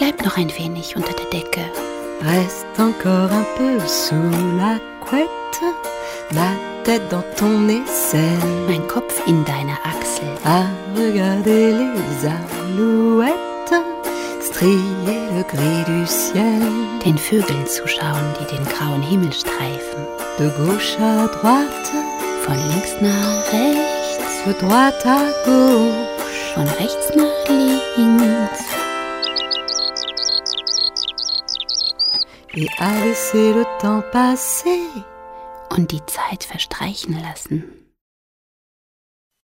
Bleib noch ein wenig unter der Decke. Reste encore un peu sous la couette, ma tête dans ton aisselle, Mein Kopf in deiner Achsel. à regarder les alouettes strier le gris du ciel. Den Vögeln zuschauen, die den grauen Himmel streifen. De gauche à droite, Von links nach rechts, de droite à gauche, von rechts nach links. et à laisser le temps passer. Und die Zeit verstreichen lassen.